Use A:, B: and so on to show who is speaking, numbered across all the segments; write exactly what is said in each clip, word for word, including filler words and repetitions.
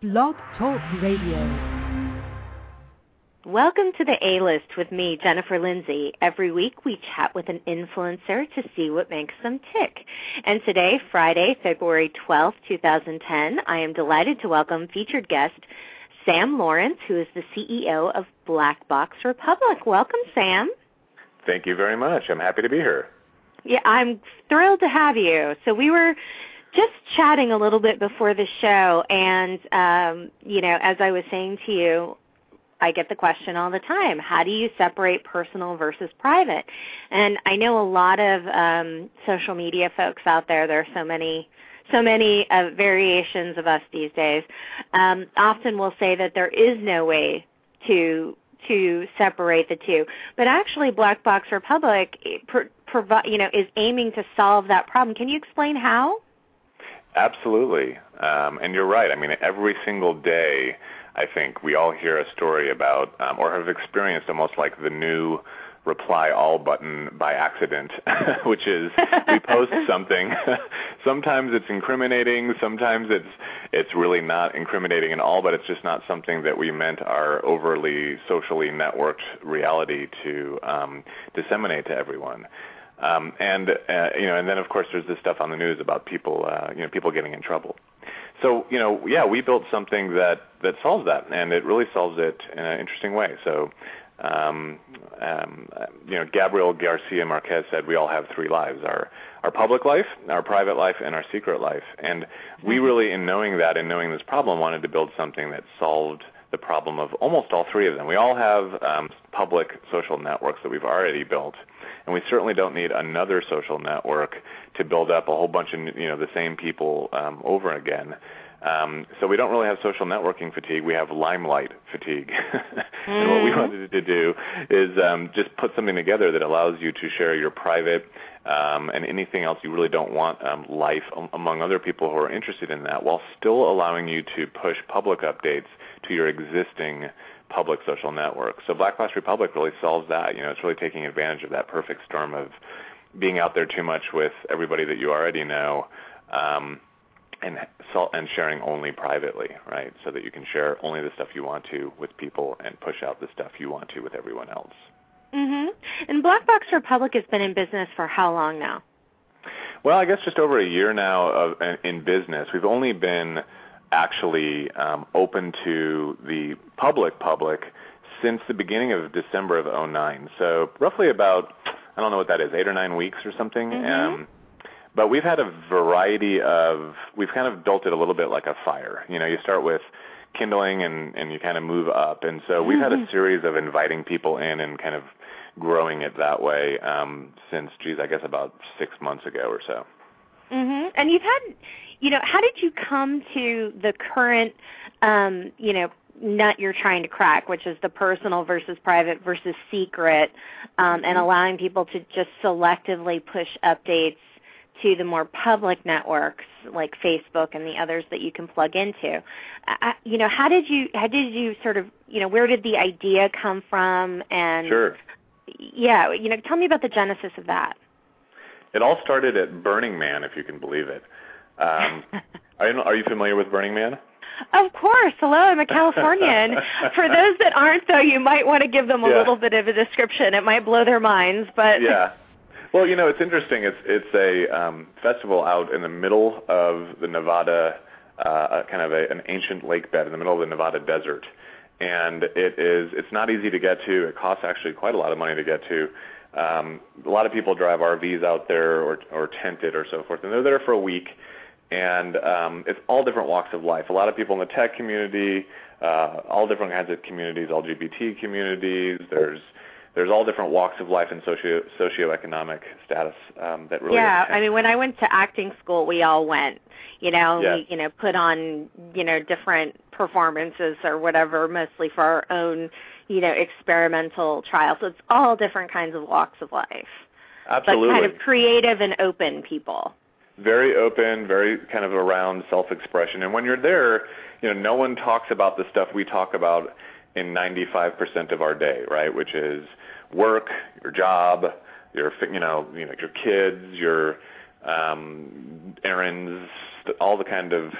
A: Blog Talk Radio.
B: Welcome to the A-List with me, Jennifer Lindsay. Every week we chat with an influencer to see what makes them tick. And today, Friday, February twelfth, twenty ten, I am delighted to welcome featured guest Sam Lawrence, who is the C E O of Black Box Republic. Welcome, Sam.
C: Thank you very much. I'm happy to be here.
B: Yeah, I'm thrilled to have you. So we were just chatting a little bit before the show, and, um, you know, as I was saying to you, I get the question all the time, how do you separate personal versus private? And I know a lot of um, social media folks out there, there are so many so many uh, variations of us these days, um, often will say that there is no way to to separate the two. But actually, Black Box Republic pro- provi- you know, is aiming to solve that problem. Can you explain how?
C: Absolutely. Um, and you're right. I mean, every single day, I think we all hear a story about um, or have experienced almost like the new reply all button by accident, which is we post something. Sometimes it's incriminating. Sometimes it's it's really not incriminating at all, but it's just not something that we meant our overly socially networked reality to um, disseminate to everyone. Um, and uh, you know, and then of course there's this stuff on the news about people, uh, you know, people getting in trouble. So you know, yeah, we built something that that solves that, and it really solves it in an interesting way. So, um, um, you know, Gabriel Garcia Marquez said we all have three lives: our our public life, our private life, and our secret life. And we really, in knowing that and knowing this problem, wanted to build something that solved the problem of almost all three of them. We all have um, public social networks that we've already built, and we certainly don't need another social network to build up a whole bunch of, you know, the same people um, over again. Um, so we don't really have social networking fatigue. We have limelight fatigue. And what we wanted to do is um, just put something together that allows you to share your private um, and anything else you really don't want um, life among other people who are interested in that, while still allowing you to push public updates to your existing public social network. So Black Box Republic really solves that. You know, it's really taking advantage of that perfect storm of being out there too much with everybody that you already know, um, and and sharing only privately, right? So that you can share only the stuff you want to with people and push out the stuff you want to with everyone else.
B: Mm-hmm. And Black Box Republic has been in business for how long now?
C: Well, I guess just over a year now of, in business. We've only been actually um, open to the public public since the beginning of December of oh nine. So roughly about, I don't know what that is, eight or nine weeks or something.
B: Mm-hmm.
C: Um, but we've had a variety of, we've kind of built it a little bit like a fire. You know, you start with kindling and, and you kind of move up. And so we've had a series of inviting people in and kind of growing it that way um, since, geez, I guess about six months ago or so.
B: Mm-hmm. And you've had, you know, how did you come to the current, um, you know, nut you're trying to crack, which is the personal versus private versus secret, um, and allowing people to just selectively push updates to the more public networks like Facebook and the others that you can plug into? Uh, you know, how did you, how did you sort of, you know, where did the idea come from? And
C: sure.
B: Yeah, you know, tell me about the genesis of that.
C: It all started at Burning Man, if you can believe it. Um, are, you, are you familiar with Burning Man?
B: Of course. Hello, I'm a Californian. For those that aren't, though, you might want to give them a
C: yeah.
B: little bit of a description. It might blow their minds, but
C: yeah. Well, you know, it's interesting. It's it's a um, festival out in the middle of the Nevada, uh, kind of a, an ancient lake bed in the middle of the Nevada desert, and it is it's not easy to get to. It costs actually quite a lot of money to get to. Um, a lot of people drive R Vs out there or, or tent it or so forth, and they're there for a week, and um, it's all different walks of life. A lot of people in the tech community, uh, all different kinds of communities, L G B T communities. There's there's all different walks of life and socio socioeconomic status um, that really.
B: Yeah, I mean, when I went to acting school, we all went. You know,
C: yeah.
B: we you know put on you know different performances or whatever, mostly for our own, you know, experimental trial. So it's all different kinds of walks of life.
C: Absolutely.
B: But kind of creative and open people.
C: Very open, very kind of around self-expression. And when you're there, you know, no one talks about the stuff we talk about in ninety-five percent of our day, right, which is work, your job, your, you know, you know, your kids, your um, errands, all the kind of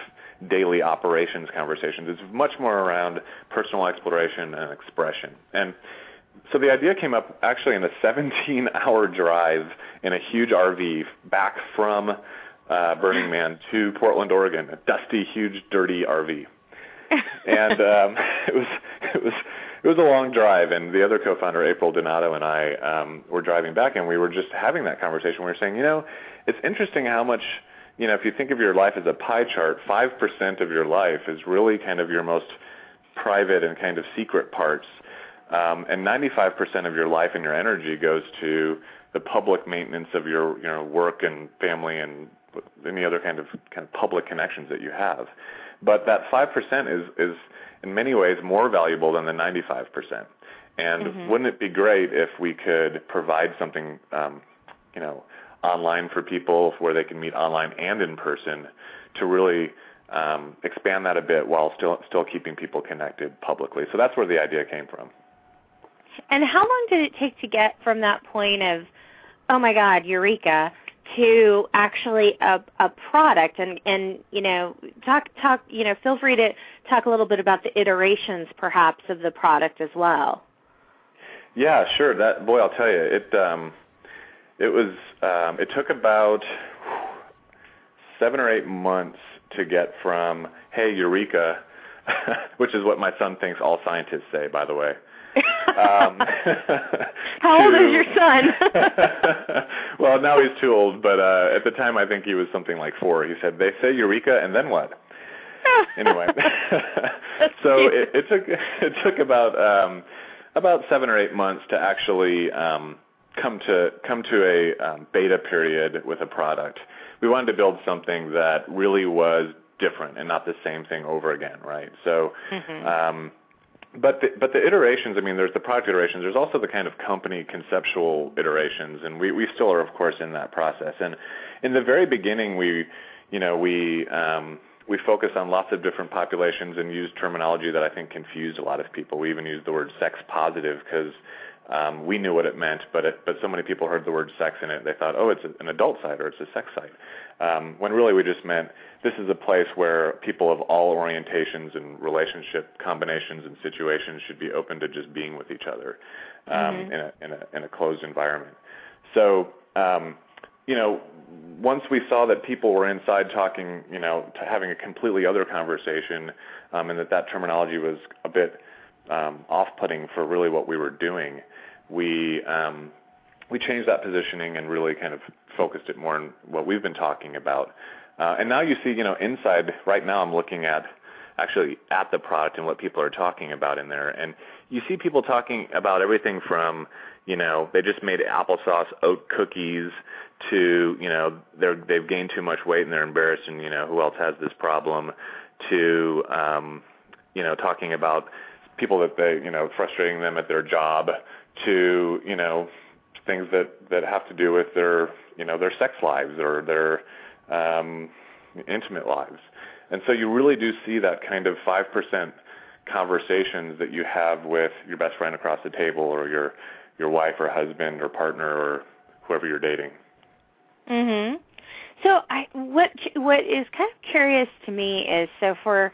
C: daily operations conversations. It's much more around personal exploration and expression. And so the idea came up actually in a seventeen-hour drive in a huge R V back from uh, Burning Man to Portland, Oregon, a dusty, huge, dirty R V. And um, it was it was it was a long drive. And the other co-founder, April Donato, and I um, were driving back, and we were just having that conversation. We were saying, you know, it's interesting how much, you know, if you think of your life as a pie chart, five percent of your life is really kind of your most private and kind of secret parts. Um, and ninety-five percent of your life and your energy goes to the public maintenance of your, you know, work and family and any other kind of kind of public connections that you have. But that five percent is, is in many ways more valuable than the ninety-five percent. And mm-hmm. wouldn't it be great if we could provide something, um, you know, online for people where they can meet online and in person to really um, expand that a bit while still still keeping people connected publicly. So that's where the idea came from.
B: And how long did it take to get from that point of, oh my God, eureka, to actually a, a product? And, and you know, talk talk you know, feel free to talk a little bit about the iterations perhaps of the product as well.
C: Yeah, sure. That boy, I'll tell you, it um, it was um, it took about seven or eight months to get from hey eureka, which is what my son thinks all scientists say, by the way. um,
B: How old is your son?
C: Well, now he's too old, but uh, at the time I think he was something like four. He said, they say eureka, and then what? Anyway, so it, it took it took about um, about seven or eight months to actually um, come to come to a um, beta period with a product. We wanted to build something that really was different and not the same thing over again, right? So. Mm-hmm. Um, But the, but the iterations, I mean, there's the product iterations. There's also the kind of company conceptual iterations, and we, we still are, of course, in that process. And in the very beginning, we, you know, we um, we focused on lots of different populations and used terminology that I think confused a lot of people. We even used the word sex positive because um, we knew what it meant, but it, but so many people heard the word sex in it, they thought, oh, it's an adult site or it's a sex site. Um, when really we just meant this is a place where people of all orientations and relationship combinations and situations should be open to just being with each other um, mm-hmm. in, a, in, a, in a closed environment. So, um, you know, once we saw that people were inside talking, you know, to having a completely other conversation um, and that that terminology was a bit um, off-putting for really what we were doing, we um, we changed that positioning and really kind of focused it more on what we've been talking about. Uh, and now you see, you know, inside, right now I'm looking at actually at the product and what people are talking about in there. And you see people talking about everything from, you know, they just made applesauce oat cookies to, you know, they're, they've gained too much weight and they're embarrassed and, you know, who else has this problem, to, um, you know, talking about people that they, you know, frustrating them at their job, to, you know, things that, that have to do with their, you know, their sex lives or their um, intimate lives. And so you really do see that kind of five percent conversations that you have with your best friend across the table or your your wife or husband or partner or whoever you're dating.
B: Mhm. So I what what is kind of curious to me is, so for,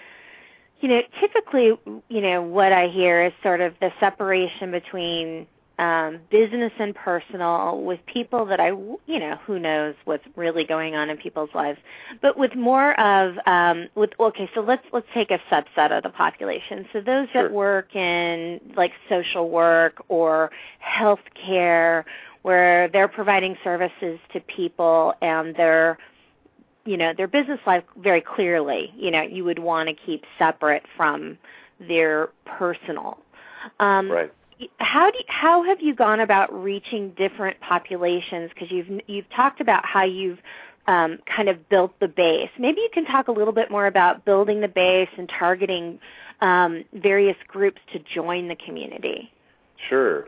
B: you know, typically, you know, what I hear is sort of the separation between Um, business and personal with people that I, you know, who knows what's really going on in people's lives, but with more of, um, with, okay, so let's, let's take a subset of the population. So those
C: Sure.
B: that work in like social work or healthcare, where they're providing services to people and their, you know, their business life very clearly, you know, you would want to keep separate from their personal. Um,
C: right.
B: How do you, how have you gone about reaching different populations? Because you've you've talked about how you've um, kind of built the base. Maybe you can talk a little bit more about building the base and targeting um, various groups to join the community.
C: Sure.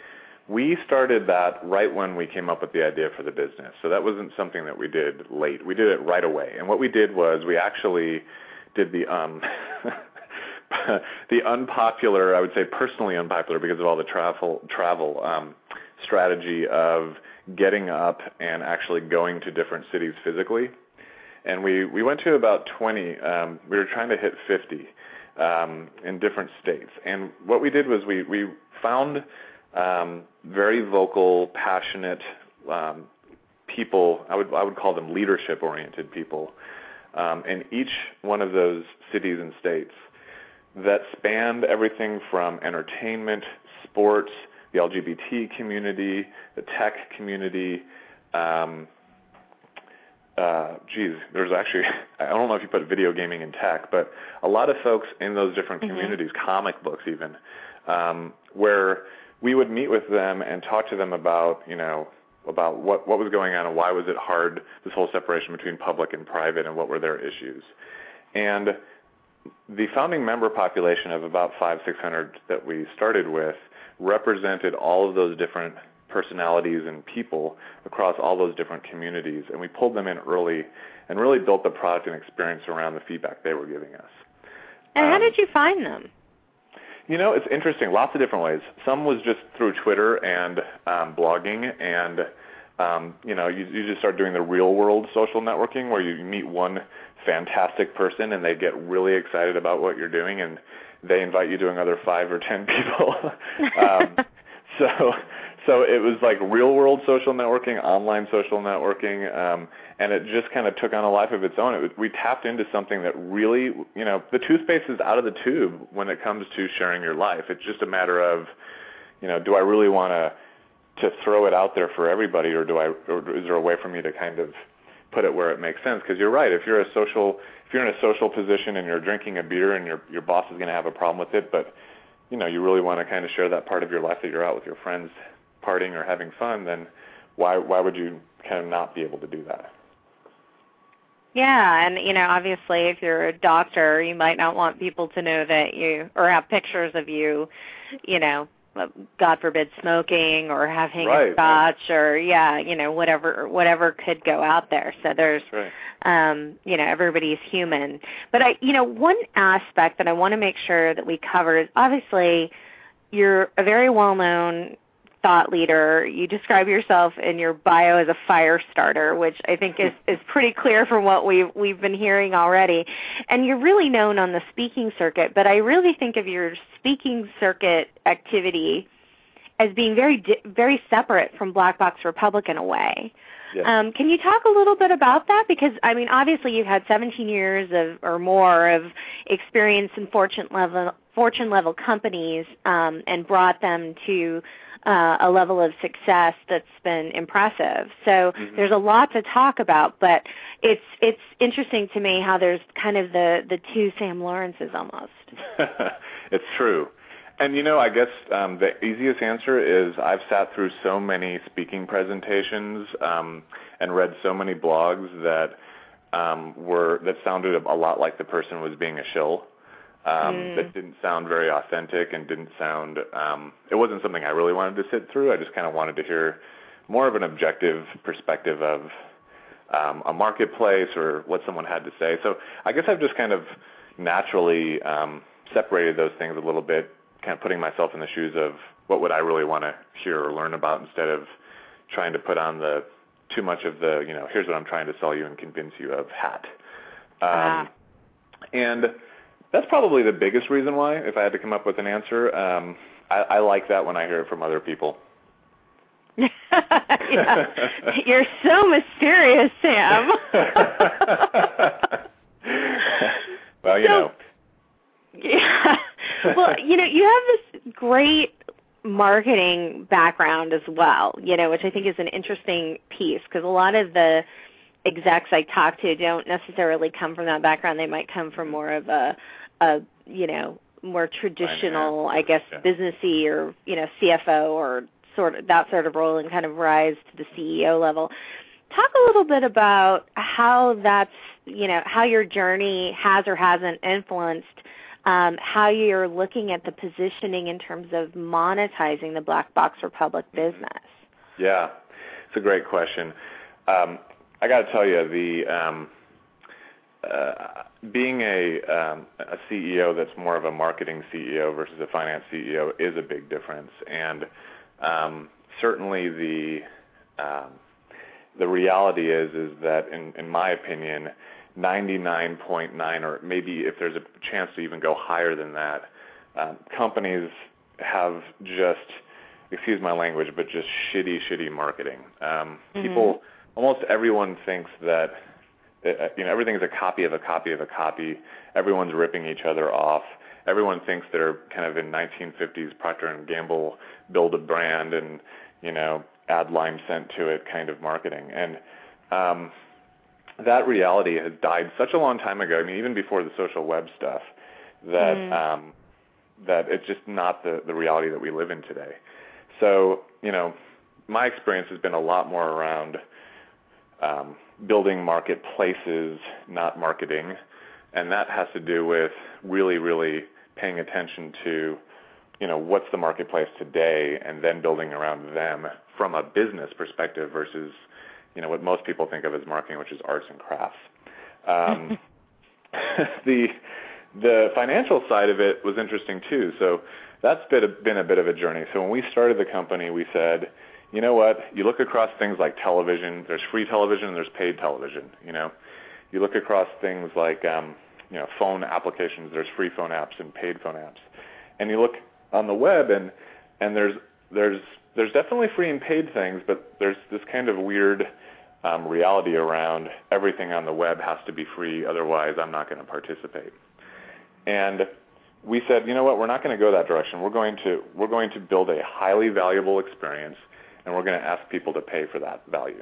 C: We started that right when we came up with the idea for the business. So that wasn't something that we did late. We did it right away. And what we did was we actually did the um, the unpopular, I would say personally unpopular because of all the travel travel um, strategy of getting up and actually going to different cities physically. and we, we went to about twenty. Um, we were trying to hit fifty um, in different states. And what we did was we, we found um, very vocal, passionate um, people. I would I would call them leadership-oriented people um, in each one of those cities and states that spanned everything from entertainment, sports, the L G B T community, the tech community. Um, uh, geez, there's actually, I don't know if you put video gaming in tech, but a lot of folks in those different mm-hmm. communities, comic books even, um, where we would meet with them and talk to them about, you know, about what, what was going on and why was it hard, this whole separation between public and private, and what were their issues. And the founding member population of about five, six hundred that we started with represented all of those different personalities and people across all those different communities, and we pulled them in early and really built the product and experience around the feedback they were giving us.
B: And
C: um,
B: how did you find them?
C: You know, it's interesting, lots of different ways. Some was just through Twitter and um, blogging, and um, you know, you, you just start doing the real-world social networking where you meet one fantastic person and they get really excited about what you're doing, and they invite you to another five or ten people. um, so, so it was like real-world social networking, online social networking, um, and it just kind of took on a life of its own. It was, we tapped into something that really, you know, the toothpaste is out of the tube when it comes to sharing your life. It's just a matter of, you know, do I really want to to throw it out there for everybody, or do I, or is there a way for me to kind of put it where it makes sense? Because you're right. If you're a social, if you're in a social position and you're drinking a beer and your your boss is going to have a problem with it, but you know you really want to kind of share that part of your life that you're out with your friends, partying or having fun, then why why would you kind of not be able to do that?
B: Yeah, and you know, obviously, if you're a doctor, you might not want people to know that you, or have pictures of you, you know, God forbid, smoking or having
C: right,
B: a scotch
C: right.
B: or yeah, you know, whatever whatever could go out there. So there's,
C: right.
B: um, you know, everybody's human. But I, you know, one aspect that I want to make sure that we cover is obviously you're a very well-known thought leader. You describe yourself in your bio as a fire starter, which I think is, is pretty clear from what we've, we've been hearing already. And you're really known on the speaking circuit, but I really think of your speaking circuit activity as being very, very separate from Black Box Republic in a way.
C: Yes.
B: Um, can you talk a little bit about that? Because, I mean, obviously you've had seventeen years of or more of experience in Fortune level, Fortune level companies um, and brought them to Uh, a level of success that's been impressive. So mm-hmm. there's a lot to talk about, but it's it's interesting to me how there's kind of the, the two Sam Lawrences almost.
C: It's true. And, you know, I guess um, the easiest answer is I've sat through so many speaking presentations um, and read so many blogs that um, were that sounded a lot like the person was being a shill. Um, mm. That didn't sound very authentic and didn't sound, um, it wasn't something I really wanted to sit through. I just kind of wanted to hear more of an objective perspective of um, a marketplace or what someone had to say. So I guess I've just kind of naturally um, separated those things a little bit, kind of putting myself in the shoes of what would I really want to hear or learn about instead of trying to put on the too much of the, you know, here's what I'm trying to sell you and convince you of hat. Um, ah. And that's probably the biggest reason why, if I had to come up with an answer. Um, I, I like that when I hear it from other people.
B: Yeah. You're so mysterious, Sam.
C: Well, you
B: so,
C: know.
B: Yeah. Well, you know, you have this great marketing background as well, you know, which I think is an interesting piece because a lot of the execs I talk to don't necessarily come from that background. They might come from more of a, a you know, more traditional, I guess, yeah. businessy or, you know, C F O or sort of that sort of role and kind of rise to the C E O level. Talk a little bit about how that's, you know, how your journey has or hasn't influenced um, how you're looking at the positioning in terms of monetizing the Black Box Republic business.
C: Yeah, it's a great question. Um, I got to tell you, the um, uh, being a, um, a C E O that's more of a marketing C E O versus a finance C E O is a big difference, and um, certainly the um, the reality is is that, in, in my opinion, ninety-nine point nine, or maybe if there's a chance to even go higher than that, um, companies have just, excuse my language, but just shitty, shitty marketing. Um, mm-hmm. People, almost everyone thinks that, uh, you know, everything is a copy of a copy of a copy. Everyone's ripping each other off. Everyone thinks they're kind of in nineteen fifties Procter and Gamble, build a brand and, you know, add lime scent to it kind of marketing. And um, that reality has died such a long time ago. I mean, even before the social web stuff, that mm. um, that it's just not the, the reality that we live in today. So, you know, my experience has been a lot more around um, building marketplaces, not marketing, and that has to do with really, really paying attention to, you know, what's the marketplace today, and then building around them from a business perspective versus, you know, what most people think of as marketing, which is arts and crafts. Um, the the financial side of it was interesting too. So that's been a, been a bit of a journey. So when we started the company, we said, you know what? You look across things like television. There's free television and there's paid television. You know, you look across things like um, you know, phone applications. There's free phone apps and paid phone apps, and you look on the web, and and there's there's there's definitely free and paid things, but there's this kind of weird um, reality around everything on the web has to be free, otherwise I'm not going to participate. And we said, you know what, we're not going to go that direction. We're going to we're going to build a highly valuable experience, and we're going to ask people to pay for that value.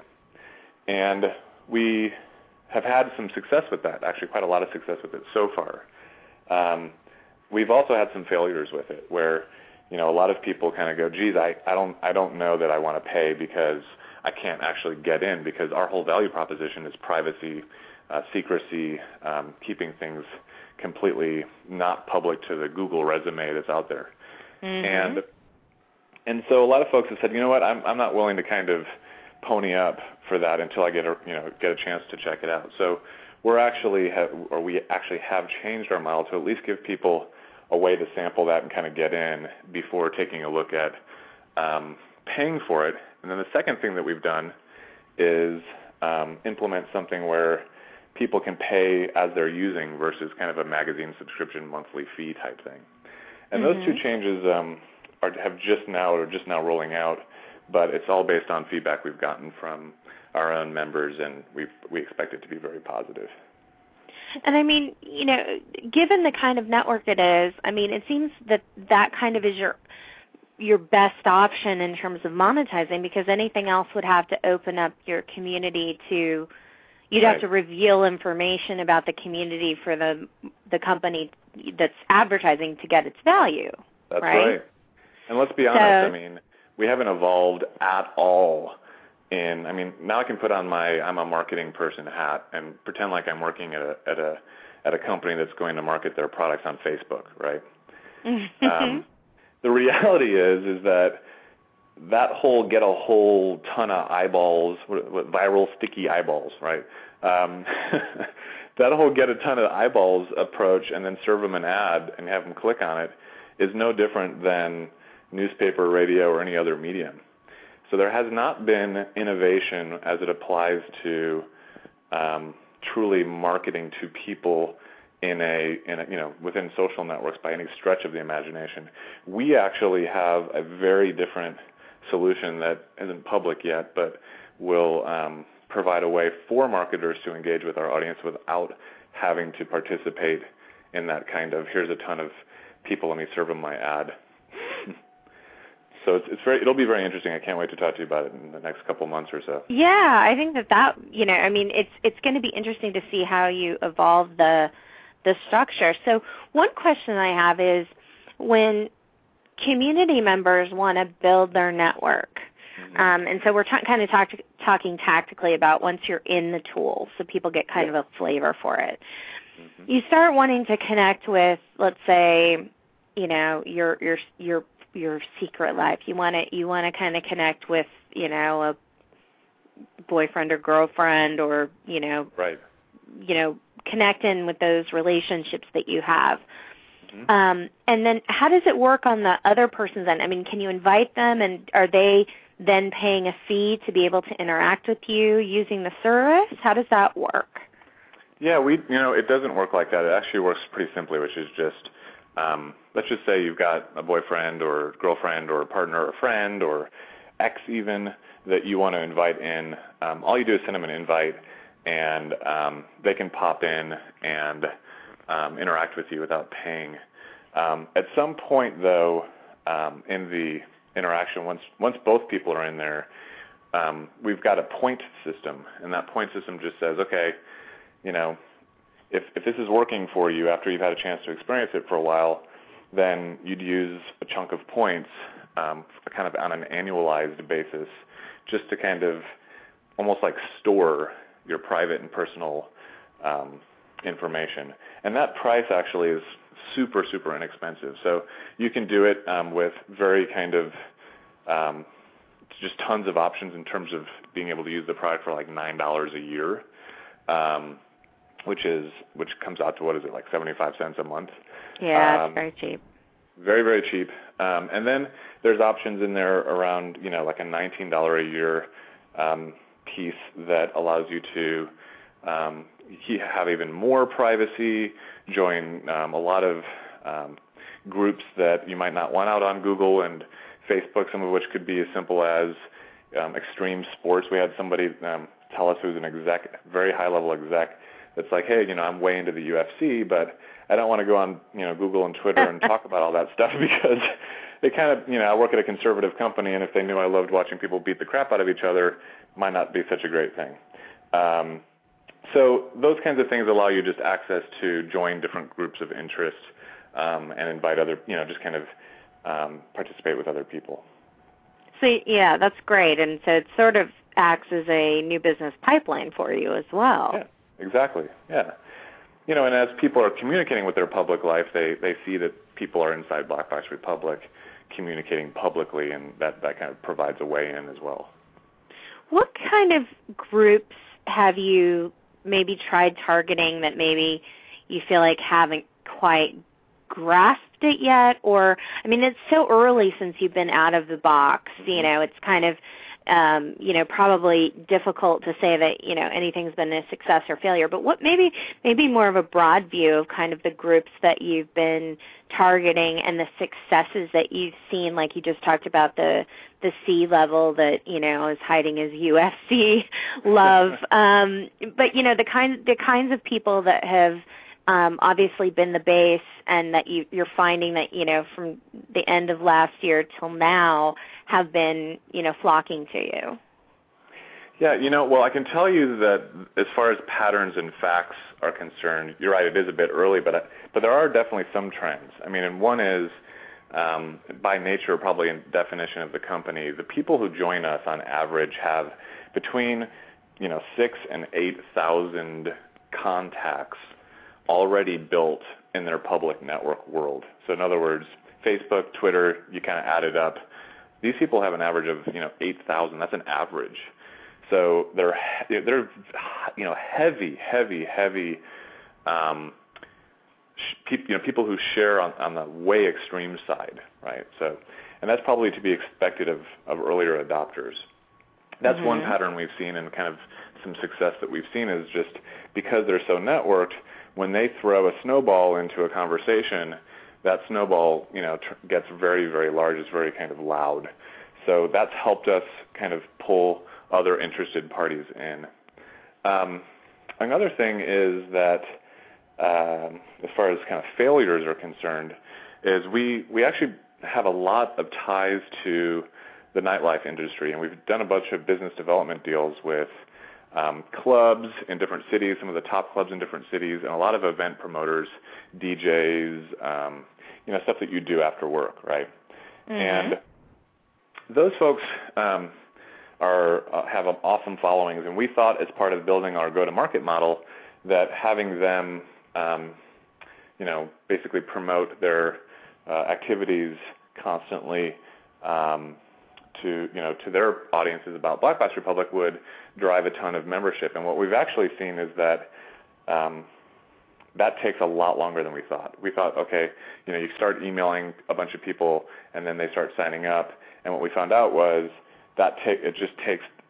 C: And we have had some success with that, actually quite a lot of success with it so far. Um, we've also had some failures with it where, you know, a lot of people kind of go, geez, I, I don't I don't know that I want to pay because I can't actually get in, because our whole value proposition is privacy, uh, secrecy, um, keeping things completely not public to the Google resume that's out there. Mm-hmm. And and so a lot of folks have said, you know what, I'm I'm not willing to kind of pony up for that until I get a you know get a chance to check it out. So we're actually have, or we actually have changed our model to at least give people a way to sample that and kind of get in before taking a look at um, paying for it. And then the second thing that we've done is um, implement something where people can pay as they're using versus kind of a magazine subscription monthly fee type thing. And mm-hmm. those two changes um, are, have just now or just now rolling out, but it's all based on feedback we've gotten from our own members, and we we expect it to be very positive.
B: And I mean, you know, given the kind of network it is, I mean, it seems that that kind of is your your best option in terms of monetizing, because anything else would have to open up your community to, you'd
C: right.
B: have to reveal information about the community for the the company that's advertising to get its value.
C: That's
B: right.
C: right. And let's be honest, so, I mean, we haven't evolved at all. In, I mean, now I can put on my I'm a marketing person hat and pretend like I'm working at a at a at a company that's going to market their products on Facebook, right? um, the reality is is that that whole get a whole ton of eyeballs, what, what, viral sticky eyeballs, right? Um, that whole get a ton of eyeballs approach and then serve them an ad and have them click on it is no different than newspaper, radio, or any other medium. So there has not been innovation as it applies to um, truly marketing to people in a, in a, you know, within social networks by any stretch of the imagination. We actually have a very different solution that isn't public yet, but will um, provide a way for marketers to engage with our audience without having to participate in that kind of, here's a ton of people, let me serve them my ad. So it's, it's very, it'll be very interesting. I can't wait to talk to you about it in the next couple months or so.
B: Yeah, I think that that, you know, I mean, it's it's going to be interesting to see how you evolve the the structure. So one question I have is, when community members want to build their network, mm-hmm. um, and so we're t- kind of talk, talking tactically about once you're in the tool, so people get kind yeah. of a flavor for it. Mm-hmm. You start wanting to connect with, let's say, you know, your your your your secret life. You want to you want to kind of connect with, you know, a boyfriend or girlfriend, or, you know,
C: right.
B: you know, connect in with those relationships that you have. Mm-hmm. Um, and then how does it work on the other person's end? I mean, can you invite them, and are they then paying a fee to be able to interact with you using the service? How does that work?
C: Yeah, we you know it doesn't work like that. It actually works pretty simply, which is just um, let's just say you've got a boyfriend or girlfriend or a partner or a friend or ex even that you want to invite in. Um, all you do is send them an invite, and um, they can pop in and um, interact with you without paying. Um, at some point, though, um, in the interaction, once once both people are in there, um, we've got a point system, and that point system just says, okay, you know, if if this is working for you after you've had a chance to experience it for a while, then you'd use a chunk of points, um, kind of on an annualized basis, just to kind of almost like store your private and personal um, information. And that price actually is super, super inexpensive. So you can do it um, with very kind of um, just tons of options in terms of being able to use the product for like nine dollars a year, um, which is which comes out to, what is it, like seventy-five cents a month?
B: Yeah,
C: um,
B: it's very cheap.
C: Very, very cheap. Um, and then there's options in there around, you know, like a nineteen dollars a year um, piece that allows you to um, have even more privacy, join um, a lot of um, groups that you might not want out on Google and Facebook, some of which could be as simple as um, extreme sports. We had somebody um, tell us, who's an exec, very high-level exec, that's like, hey, you know, I'm way into the U F C, but I don't want to go on, you know, Google and Twitter and talk about all that stuff because they kind of, you know, I work at a conservative company, and if they knew I loved watching people beat the crap out of each other, it might not be such a great thing. Um, so those kinds of things allow you just access to join different groups of interest um, and invite other, you know, just kind of um, participate with other people.
B: So, yeah, that's great. And so it sort of acts as a new business pipeline for you as well.
C: Yeah, exactly. Yeah. You know, and as people are communicating with their public life, they, they see that people are inside Black Box Republic communicating publicly, and that, that kind of provides a way in as well.
B: What kind of groups have you maybe tried targeting that maybe you feel like haven't quite grasped it yet? Or, I mean, it's so early since you've been out of the box, you know, it's kind of, um, you know, probably difficult to say that, you know, anything's been a success or failure, but what maybe, maybe more of a broad view of kind of the groups that you've been targeting and the successes that you've seen, like you just talked about the, the C level that, you know, is hiding his U F C love. um, but, you know, the kind, the kinds of people that have, Um, obviously been the base, and that you, you're finding that, you know, from the end of last year till now have been, you know, flocking to you.
C: Yeah, you know, well, I can tell you that as far as patterns and facts are concerned, you're right, it is a bit early, but but there are definitely some trends. I mean, and one is, um, by nature, probably in definition of the company, the people who join us on average have between, you know, six and eight thousand contacts already built in their public network world. So in other words, Facebook, Twitter, you kind of add it up. These people have an average of, you know, eight thousand. That's an average. So they're, they're you know, heavy, heavy, heavy, um, you know, people who share on, on the way extreme side, right? So, and that's probably to be expected of, of earlier adopters. That's mm-hmm. one pattern we've seen, and kind of some success that we've seen is just because they're so networked, when they throw a snowball into a conversation, that snowball, you know, tr- gets very, very large. It's very kind of loud. So that's helped us kind of pull other interested parties in. Um, another thing is that, um, as far as kind of failures are concerned, is we we actually have a lot of ties to the nightlife industry, and we've done a bunch of business development deals with Um, clubs in different cities, some of the top clubs in different cities, and a lot of event promoters, D Js, um, you know, stuff that you do after work, right? Mm-hmm. And those folks um, are uh, have awesome followings, and we thought, as part of building our go-to-market model, that having them, um, you know, basically promote their uh, activities constantly um, to, you know, to their audiences about Black Box Republic would drive a ton of membership. And what we've actually seen is that um, that takes a lot longer than we thought. We thought, okay, you know, you start emailing a bunch of people, and then they start signing up. And what we found out was that ta- it just takes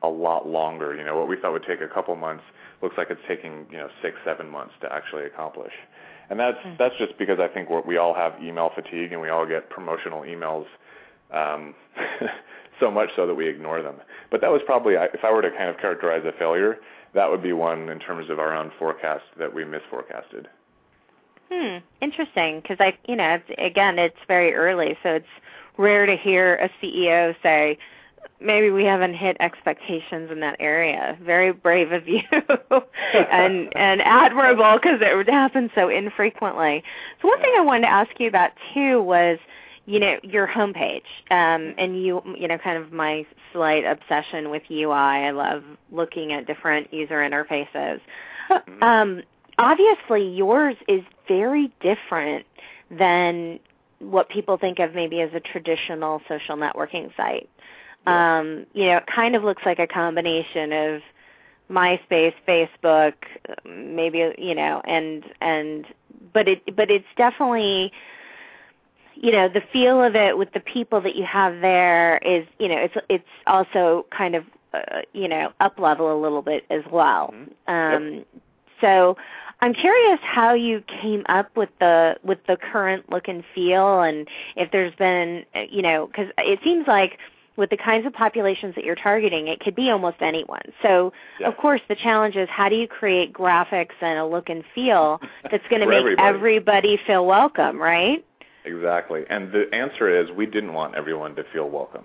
C: a lot longer. You know, what we thought would take a couple months looks like it's taking, you know, six, seven months to actually accomplish. And that's mm-hmm. that's just because I think we're, we all have email fatigue and we all get promotional emails um, so much so that we ignore them. But that was probably, if I were to kind of characterize a failure, that would be one in terms of our own forecast that we misforecasted.
B: Hmm, interesting, because I, you know, it's, again, it's very early, so it's rare to hear a C E O say, maybe we haven't hit expectations in that area. Very brave of you and and admirable, because it would happen so infrequently. So one thing I wanted to ask you about, too, was, you know, your homepage, um, and you, you know, kind of my slight obsession with U I. I love looking at different user interfaces. Um, obviously, yours is very different than what people think of maybe as a traditional social networking site. Yeah. Um, you know, it kind of looks like a combination of MySpace, Facebook, maybe, you know, and and but it but it's definitely, you know, the feel of it with the people that you have there is, you know, it's it's also kind of, uh, you know, up level a little bit as well. Mm-hmm. Um, yep. So I'm curious how you came up with the with the current look and feel, and if there's been, you know, because it seems like with the kinds of populations that you're targeting, it could be almost anyone. So, yeah. Of course, the challenge is how do you create graphics and a look and feel that's going to make everybody. everybody feel welcome, right?
C: Exactly. And the answer is we didn't want everyone to feel welcome.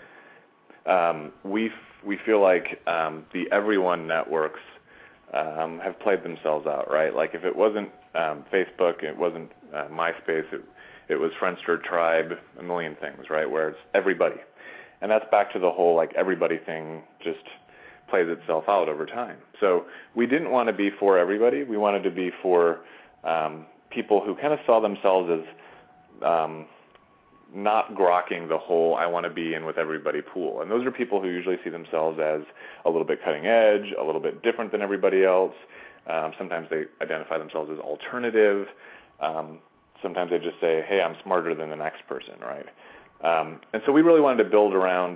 C: Um, we f- we feel like um, the everyone networks um, have played themselves out, right? Like if it wasn't um, Facebook, it wasn't uh, MySpace, it, it was Friendster, Tribe, a million things, right, where it's everybody. And that's back to the whole, like, everybody thing just plays itself out over time. So we didn't want to be for everybody. We wanted to be for um, people who kind of saw themselves as um, not grokking the whole I want to be in with everybody pool. And those are people who usually see themselves as a little bit cutting edge, a little bit different than everybody else. Um, sometimes they identify themselves as alternative. Um, sometimes they just say, hey, I'm smarter than the next person, right? Um, and so we really wanted to build around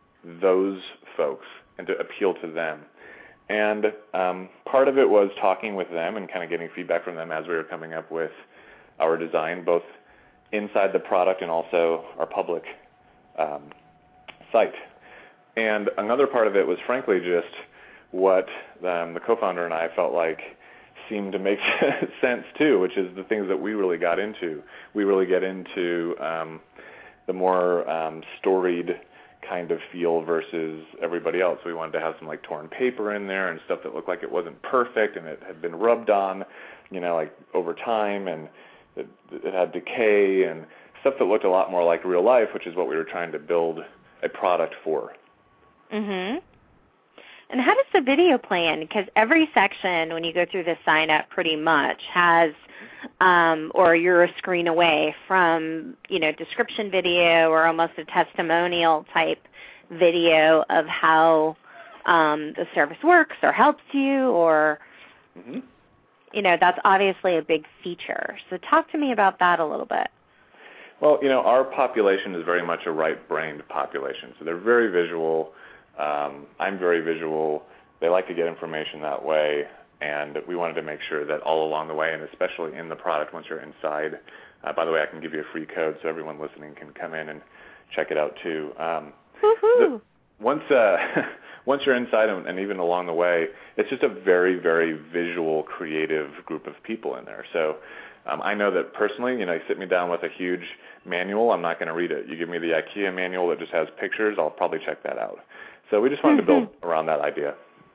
C: those folks and to appeal to them. And um, part of it was talking with them and kind of getting feedback from them as we were coming up with our design, both inside the product and also our public um, site. And another part of it was frankly just what um, the co-founder and I felt like seemed to make sense too, which is the things that we really got into. We really get into um, the more um, storied kind of feel versus everybody else. We wanted to have some like torn paper in there and stuff that looked like it wasn't perfect and it had been rubbed on, you know, like over time, and it, it had decay and stuff that looked a lot more like real life, which is what we were trying to build a product for.
B: Mhm. And how does the video play in? Because every section, when you go through the sign up, pretty much has, um, or you're a screen away from, you know, description video or almost a testimonial type video of how um, the service works or helps you, or, mm-hmm. you know, that's obviously a big feature. So talk to me about that a little bit.
C: Well, you know, our population is very much a right-brained population, so they're very visual. Um, I'm very visual. They like to get information that way, and we wanted to make sure that all along the way, and especially in the product once you're inside, uh, by the way, I can give you a free code so everyone listening can come in and check it out too. Um, the, once uh, once you're inside and, and even along the way, it's just a very, very visual, creative group of people in there. So um, I know that personally, you know, you sit me down with a huge manual, I'm not going to read it. You give me the IKEA manual that just has pictures, I'll probably check that out. So we just wanted mm-hmm. to build around that idea.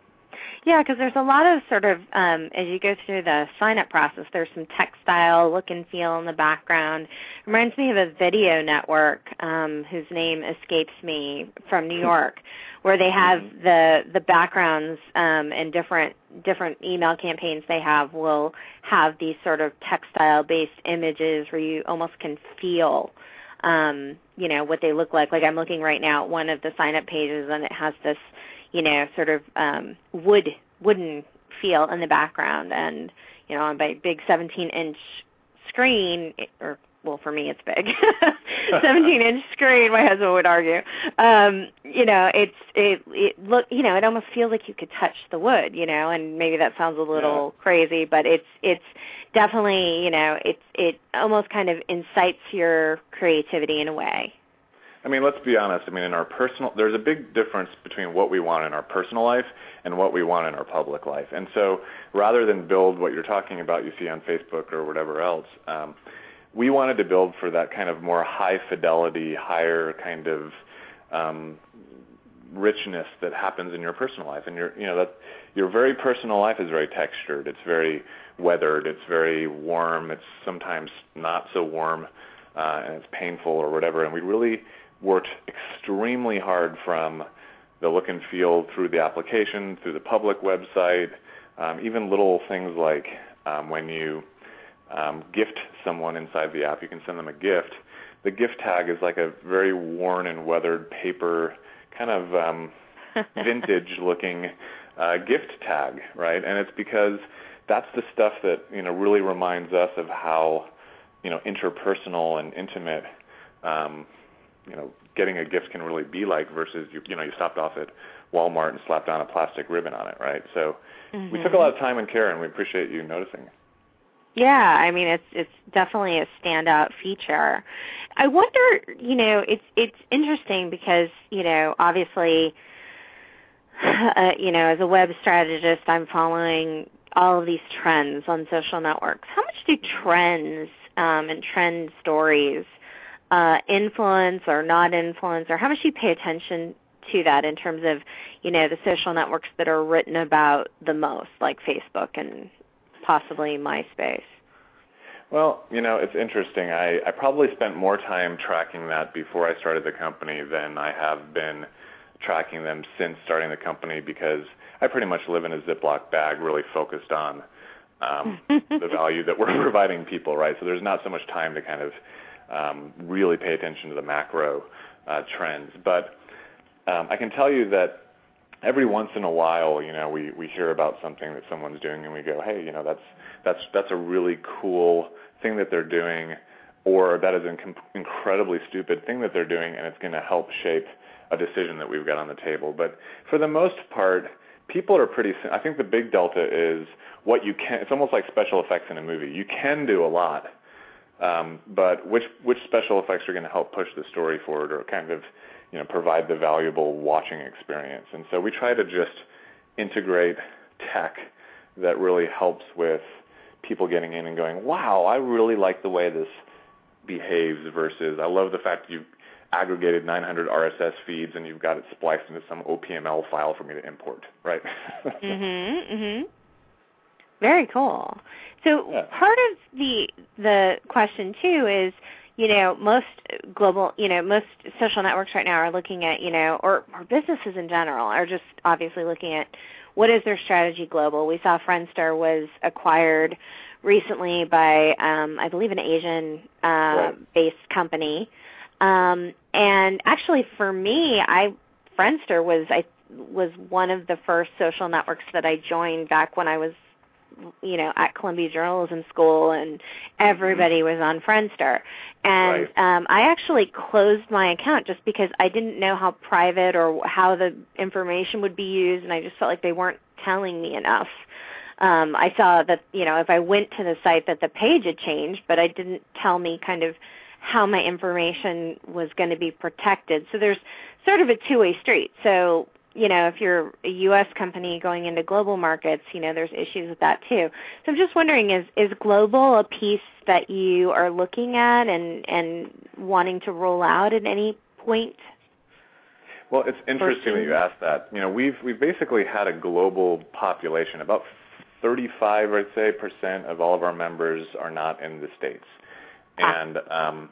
B: Yeah, because there's a lot of sort of, um, as you go through the sign-up process, there's some textile look and feel in the background. It reminds me of a video network um, whose name escapes me from New York, where they have mm-hmm. the the backgrounds um, and different different email campaigns they have will have these sort of textile-based images where you almost can feel Um, you know, what they look like. Like I'm looking right now at one of the sign-up pages, and it has this, you know, sort of um, wood, wooden feel in the background. And, you know, on my big seventeen-inch screen, or well, for me, it's big. seventeen-inch screen, my husband would argue. Um, you know, it's it it look, you know, it almost feels like you could touch the wood, you know, and maybe that sounds a little yeah. crazy, but it's it's definitely, you know, it's it almost kind of incites your creativity in a way.
C: I mean, let's be honest. I mean, in our personal, there's a big difference between what we want in our personal life and what we want in our public life. And so rather than build what you're talking about you see on Facebook or whatever else, um, we wanted to build for that kind of more high fidelity, higher kind of um, richness that happens in your personal life. And your, you know, that your very personal life is very textured. It's very weathered. It's very warm. It's sometimes not so warm, uh, and it's painful or whatever. And we really worked extremely hard from the look and feel through the application, through the public website, um, even little things like um, when you um, gift someone inside the app, you can send them a gift. The gift tag is like a very worn and weathered paper, kind of um, vintage-looking uh, gift tag, right? And it's because that's the stuff that, you know, really reminds us of how, you know, interpersonal and intimate um, you know, getting a gift can really be like versus, you, you know, you stopped off at Walmart and slapped on a plastic ribbon on it, right? So mm-hmm. we took a lot of time and care, and we appreciate you noticing.
B: Yeah, I mean, it's it's definitely a standout feature. I wonder, you know, it's it's interesting because, you know, obviously, uh, you know, as a web strategist, I'm following all of these trends on social networks. How much do trends um, and trend stories Uh, influence or not influence, or how much do you pay attention to that in terms of, you know, the social networks that are written about the most, like Facebook and possibly MySpace?
C: Well, you know, it's interesting. I, I probably spent more time tracking that before I started the company than I have been tracking them since starting the company, because I pretty much live in a Ziploc bag really focused on um, the value that we're providing people, right? So there's not so much time to kind of Um, really pay attention to the macro uh, trends. But um, I can tell you that every once in a while, you know, we, we hear about something that someone's doing and we go, hey, you know, that's that's that's a really cool thing that they're doing, or that is an incredibly stupid thing that they're doing, and it's going to help shape a decision that we've got on the table. But for the most part, people are pretty, I think the big delta is what you can, it's almost like special effects in a movie. You can do a lot. Um, but which which special effects are going to help push the story forward, or kind of, you know, provide the valuable watching experience? And so we try to just integrate tech that really helps with people getting in and going, wow, I really like the way this behaves, versus I love the fact you've aggregated nine hundred R S S feeds and you've got it spliced into some O P M L file for me to import, right?
B: mm-hmm, mm-hmm. Very cool. So
C: yeah.
B: part of the the question too is, you know, most global, you know, most social networks right now are looking at, you know, or, or businesses in general are just obviously looking at what is their strategy global. We saw Friendster was acquired recently by, um, I believe, an Asian-based uh, right. company. Um, and actually, for me, I Friendster was I was one of the first social networks that I joined back when I was, you know, at Columbia Journalism School, and everybody was on Friendster. And
C: right.
B: um, I actually closed my account just because I didn't know how private or how the information would be used, and I just felt like they weren't telling me enough. Um, I saw that, you know, if I went to the site that the page had changed, but I didn't tell me kind of how my information was going to be protected. So there's sort of a two-way street. So, you know, if you're a U S company going into global markets, you know, there's issues with that too. So I'm just wondering, is, is global a piece that you are looking at and, and wanting to roll out at any point?
C: Well, it's interesting that you asked that. You know, we've we've basically had a global population. About thirty-five, I'd say, percent of all of our members are not in the States. And ah. um,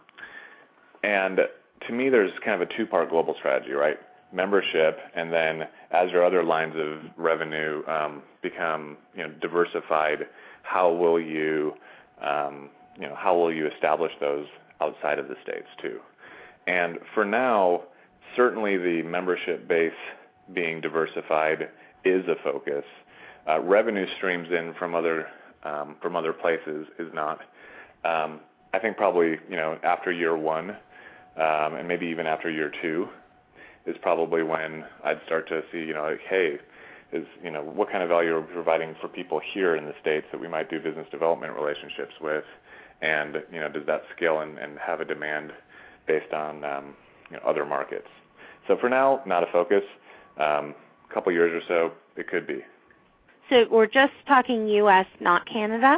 C: and to me, there's kind of a two-part global strategy, right? Membership, and then as your other lines of revenue um, become, you know, diversified, how will you, um, you know, how will you establish those outside of the States too? And for now, certainly the membership base being diversified is a focus. Uh, revenue streams in from other um, from other places is not. Um, I think probably, you know, after year one, um, and maybe even after year two, is probably when I'd start to see, you know, like, hey, is, you know, what kind of value are we providing for people here in the States that we might do business development relationships with, and, you know, does that scale and, and have a demand based on, um, you know, other markets? So for now, not a focus. Um, a couple years or so, it could be.
B: So we're just talking U S, not Canada?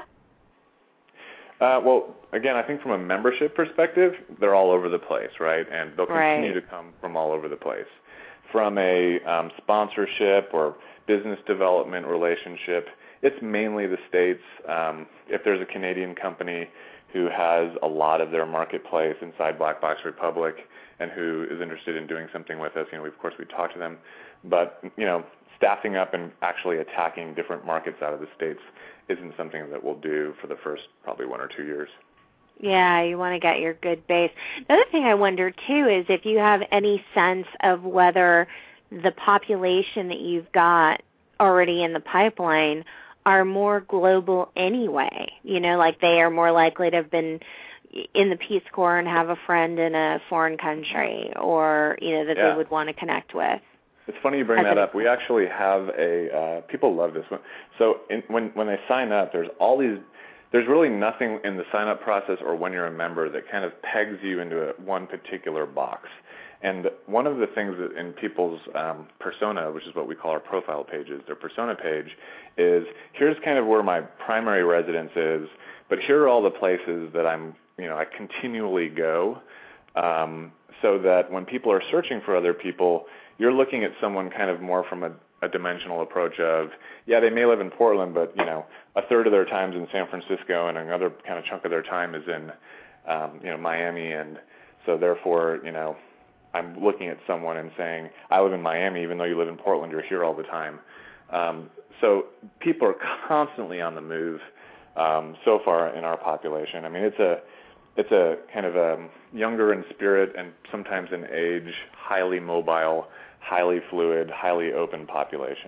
C: Uh, well, again, I think from a membership perspective, they're all over the place, right? And they'll continue
B: right.
C: to come from all over the place. From a um, sponsorship or business development relationship, it's mainly the States. Um, if there's a Canadian company who has a lot of their marketplace inside Black Box Republic and who is interested in doing something with us, you know, we, of course, we talk to them. But, you know, staffing up and actually attacking different markets out of the States isn't something that we'll do for the first probably one or two years.
B: Yeah, you want to get your good base. The other thing I wonder, too, is if you have any sense of whether the population that you've got already in the pipeline are more global anyway. You know, like they are more likely to have been in the Peace Corps and have a friend in a foreign country, or, you know, that
C: yeah.
B: they would want to connect with.
C: It's funny you bring that up. We actually have a, uh, people love this one. So in, when, when they sign up, there's all these, there's really nothing in the sign-up process or when you're a member that kind of pegs you into a, one particular box. And one of the things that in people's um, persona, which is what we call our profile pages, their persona page, is here's kind of where my primary residence is, but here are all the places that I'm, you know, I continually go, um, so that when people are searching for other people, you're looking at someone kind of more from a, a dimensional approach of, yeah, they may live in Portland, but, you know, a third of their time's in San Francisco and another kind of chunk of their time is in, um, you know, Miami. And so therefore, you know, I'm looking at someone and saying, I live in Miami, even though you live in Portland, you're here all the time. Um, so people are constantly on the move um, so far in our population. I mean, it's a it's a kind of a younger in spirit and sometimes in age, highly mobile, highly fluid, highly open population.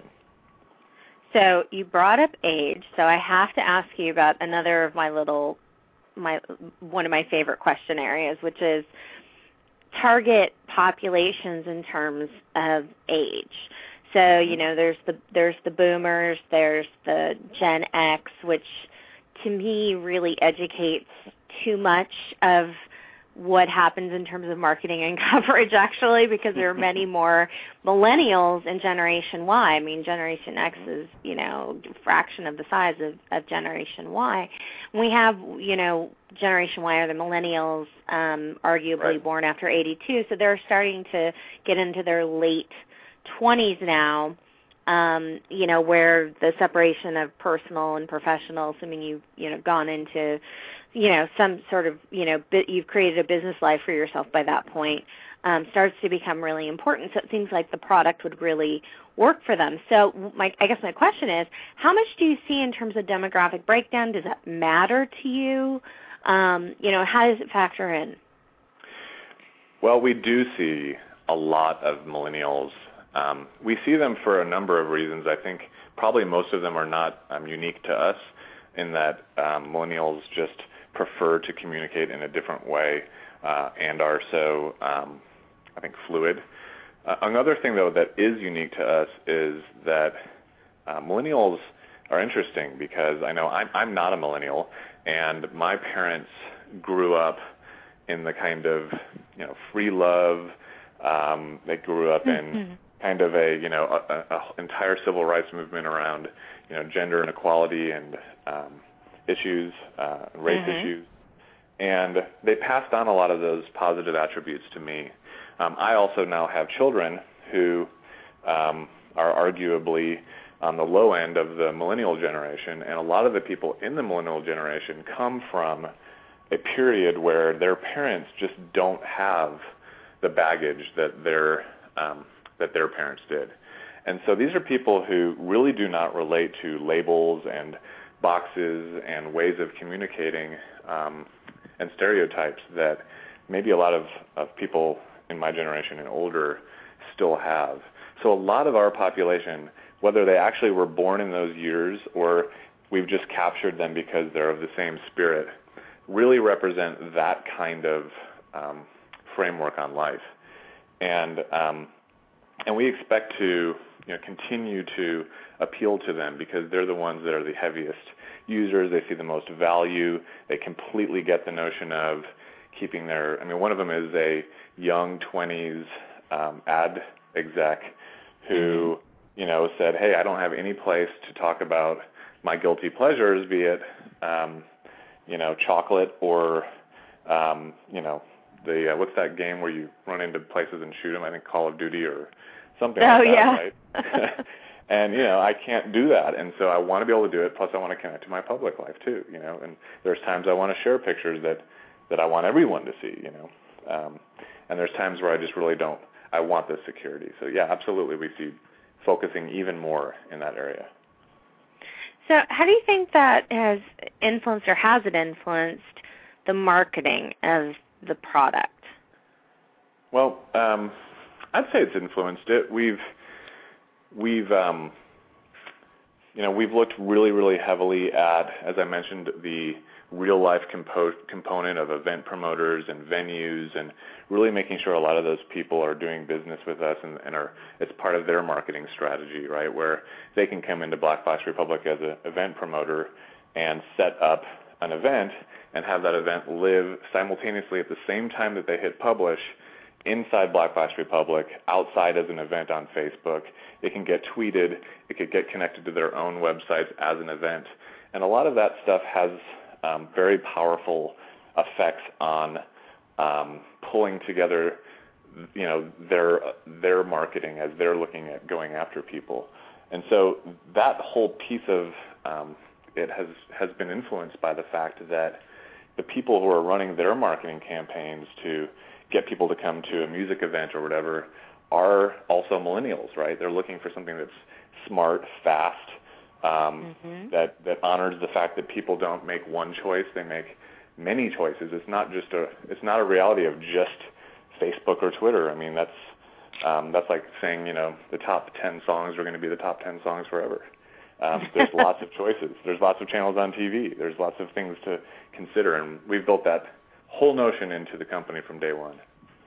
B: So you brought up age, so I have to ask you about another of my little, my one of my favorite question areas, which is target populations in terms of age. So, you know, there's the there's the boomers, there's the Gen X, which to me really educates too much of what happens in terms of marketing and coverage, actually, because there are many more millennials in Generation Y. I mean, Generation X is, you know, a fraction of the size of, of Generation Y. We have, you know, Generation Y are the millennials, um, arguably
C: right.
B: born after eighty-two, so they're starting to get into their late twenties now, um, you know, where the separation of personal and professional, assuming you've, you know, gone into, you know, some sort of, you know, bi- you've created a business life for yourself by that point, um, starts to become really important. So it seems like the product would really work for them. So my, I guess my question is, how much do you see in terms of demographic breakdown? Does that matter to you? Um, you know, how does it factor in?
C: Well, we do see a lot of millennials. Um, we see them for a number of reasons. I think probably most of them are not um, unique to us in that um, millennials just prefer to communicate in a different way uh, and are so, um, I think, fluid. Uh, another thing, though, that is unique to us is that uh, millennials are interesting because I know I'm, I'm not a millennial, and my parents grew up in the kind of, you know, free love. Um, they grew up mm-hmm. in kind of a, you know, a, a entire civil rights movement around, you know, gender inequality and um, issues, uh, race mm-hmm. issues, and they passed on a lot of those positive attributes to me. Um, I also now have children who um, are arguably on the low end of the millennial generation, and a lot of the people in the millennial generation come from a period where their parents just don't have the baggage that their um, that their parents did. And so these are people who really do not relate to labels and boxes and ways of communicating um, and stereotypes that maybe a lot of, of people in my generation and older still have. So a lot of our population, whether they actually were born in those years or we've just captured them because they're of the same spirit, really represent that kind of um, framework on life. And um, and we expect to you know, continue to appeal to them because they're the ones that are the heaviest users. They see the most value. They completely get the notion of keeping their, I mean, one of them is a young twenties um, ad exec who, you know, said, hey, I don't have any place to talk about my guilty pleasures, be it, um, you know, chocolate or, um, you know, the, uh, what's that game where you run into places and shoot them? I think Call of Duty or something
B: oh,
C: like that,
B: yeah.
C: right? And, you know, I can't do that. And so I want to be able to do it. Plus I want to connect to my public life too, you know, and there's times I want to share pictures that, that I want everyone to see, you know. Um, and there's times where I just really don't, I want this security. So yeah, absolutely. We see focusing even more in that area.
B: So how do you think that has influenced or has it influenced the marketing of the product?
C: Well, um, I'd say it's influenced it. We've, we've, um, you know, we've looked really, really heavily at, as I mentioned, the real-life compo- component of event promoters and venues, and really making sure a lot of those people are doing business with us and, and are it's part of their marketing strategy, right? Where they can come into Black Box Republic as an event promoter and set up an event and have that event live simultaneously at the same time that they hit publish inside Black Box Republic, outside as an event on Facebook. It can get tweeted. It could get connected to their own websites as an event. And a lot of that stuff has um, very powerful effects on um, pulling together, you know, their their marketing as they're looking at going after people. And so that whole piece of um, it has, has been influenced by the fact that the people who are running their marketing campaigns to get people to come to a music event or whatever are also millennials, right? They're looking for something that's smart, fast, um, mm-hmm. that, that honors the fact that people don't make one choice, they make many choices. It's not just a it's not a reality of just Facebook or Twitter. I mean, that's um, that's like saying, you know, the top ten songs are going to be the top ten songs forever. Um, there's lots of choices. There's lots of channels on T V. There's lots of things to consider, and we've built that whole notion into the company from day one.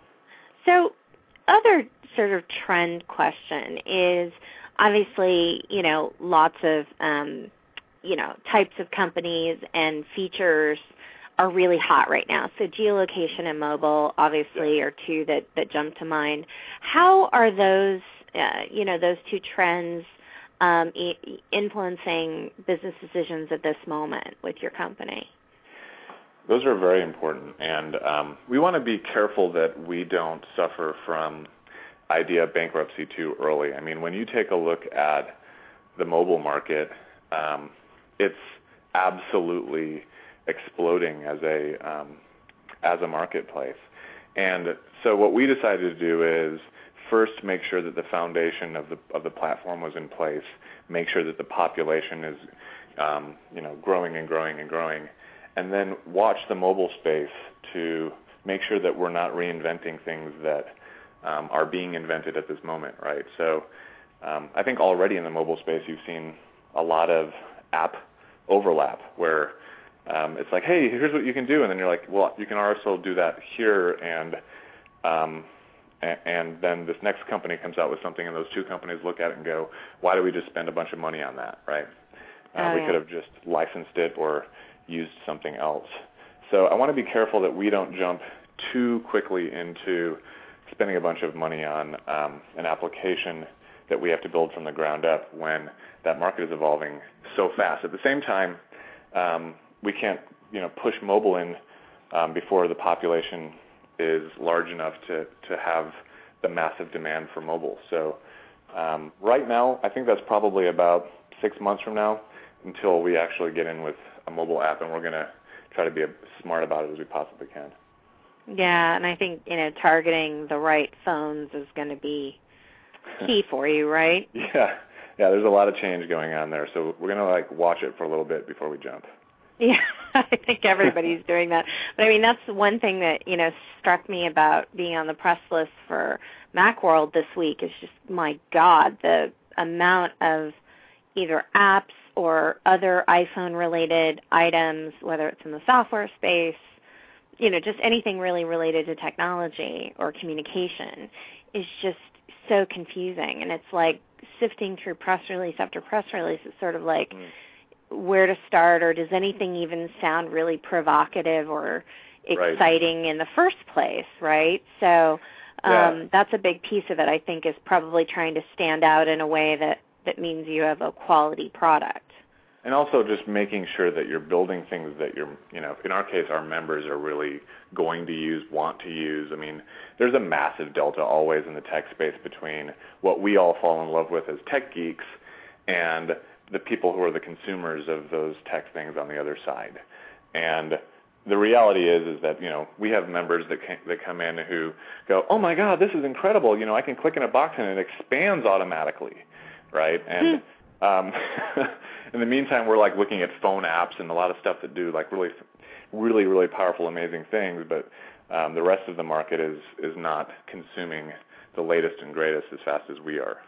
B: So, other sort of trend question is obviously, you know, lots of, um, you know, types of companies and features are really hot right now. So geolocation and mobile obviously yeah. are two that, that jump to mind. How are those, uh, you know, those two trends um, e- influencing business decisions at this moment with your company?
C: Those are very important, and um, we want to be careful that we don't suffer from idea bankruptcy too early. I mean, when you take a look at the mobile market, um, it's absolutely exploding as a um, as a marketplace. And so what we decided to do is first make sure that the foundation of the of the platform was in place, make sure that the population is um, you know growing and growing and growing, and then watch the mobile space to make sure that we're not reinventing things that um, are being invented at this moment, right? So um, I think already in the mobile space you've seen a lot of app overlap where um, it's like, hey, here's what you can do, and then you're like, well, you can also do that here, and um, and, and then this next company comes out with something, and those two companies look at it and go, why do we just spend a bunch of money on that, right? Uh,
B: oh,
C: we
B: yeah.
C: could have just licensed it or used something else. So I want to be careful that we don't jump too quickly into spending a bunch of money on um, an application that we have to build from the ground up when that market is evolving so fast. At the same time, um, we can't, you know, push mobile in um, before the population is large enough to, to have the massive demand for mobile. So um, right now, I think that's probably about six months from now until we actually get in with a mobile app, and we're going to try to be as smart about it as we possibly can.
B: Yeah, and I think, you know, targeting the right phones is going to be key for you, right?
C: Yeah, yeah. There's a lot of change going on there, so we're going to like watch it for a little bit before we jump.
B: Yeah, I think everybody's doing that. But I mean, that's one thing that, you know, struck me about being on the press list for Macworld this week is just, my God, the amount of either apps or other iPhone-related items, whether it's in the software space, you know, just anything really related to technology or communication is just so confusing. And it's like sifting through press release after press release. It's sort of like mm. where to start, or does anything even sound really provocative or exciting right. in the first place, right? So um, yeah. that's a big piece of it, I think, is probably trying to stand out in a way that, that means you have a quality product.
C: And also just making sure that you're building things that you're, you know, in our case, our members are really going to use, want to use. I mean, there's a massive delta always in the tech space between what we all fall in love with as tech geeks and the people who are the consumers of those tech things on the other side. And the reality is, is that, you know, we have members that can, that come in who go, oh my God, this is incredible. You know, I can click in a box and it expands automatically, right? And um, in the meantime, we're like looking at phone apps and a lot of stuff that do like really, really, really powerful, amazing things. But um, the rest of the market is is not consuming the latest and greatest as fast as we are.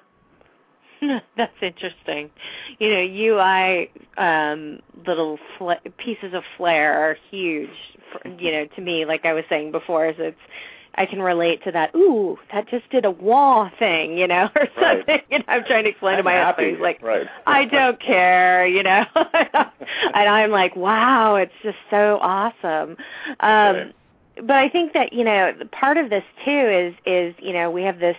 B: That's interesting. You know, U I um, little fla- pieces of flair are huge. For, you know, to me, like I was saying before, is it's I can relate to that. Ooh, that just did a wah thing, you know, or something. Right. And I'm trying to explain
C: I'm
B: to my
C: happy.
B: husband, like,
C: right.
B: I don't care, you know. And I'm like, wow, it's just so awesome. Um, right. But I think that, you know, part of this too is is you know we have this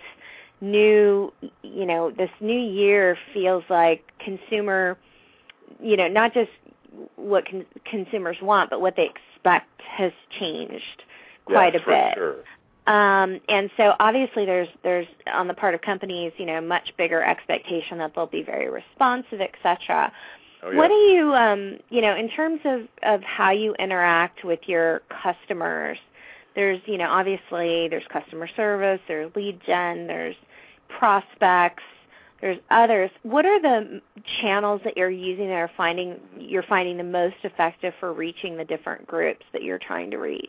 B: new, you know, this new year feels like consumer, you know, not just what con- consumers want, but what they expect has changed quite
C: yes,
B: a bit.
C: For sure.
B: Um, and so obviously there's, there's on the part of companies, you know, much bigger expectation that they'll be very responsive, et cetera.
C: Oh, yeah.
B: What do you, um, you know, in terms of, of how you interact with your customers, there's, you know, obviously there's customer service, there's lead gen, there's prospects, there's others. What are the channels that you're using that are finding, you're finding the most effective for reaching the different groups that you're trying to reach?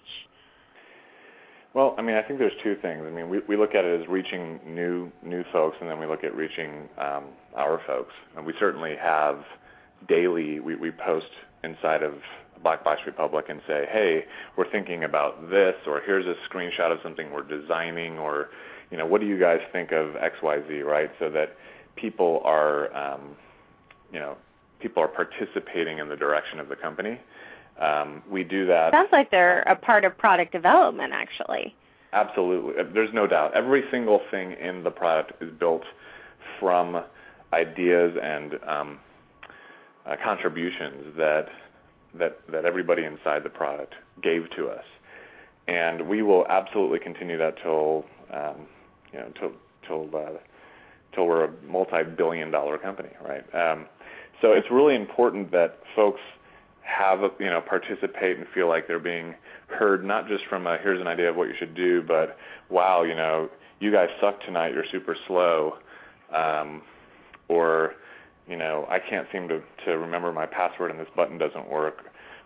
C: Well, I mean, I think there's two things. I mean, we, we look at it as reaching new new folks, and then we look at reaching um, our folks. And we certainly have daily, we, we post inside of Black Box Republic and say, hey, we're thinking about this, or here's a screenshot of something we're designing, or, you know, what do you guys think of X Y Z, right? So that people are, um, you know, people are participating in the direction of the company. Um, we do that.
B: Sounds like they're a part of product development, actually.
C: Absolutely. There's no doubt. Every single thing in the product is built from ideas and um, uh, contributions that that that everybody inside the product gave to us, and we will absolutely continue that till um, you know till till uh, till we're a multi-billion-dollar company, right? Um, so it's really important that folks have a, you know participate and feel like they're being heard, not just from a here's an idea of what you should do, but wow, you know, you guys suck tonight, you're super slow, um, or you know, I can't seem to, to remember my password and this button doesn't work,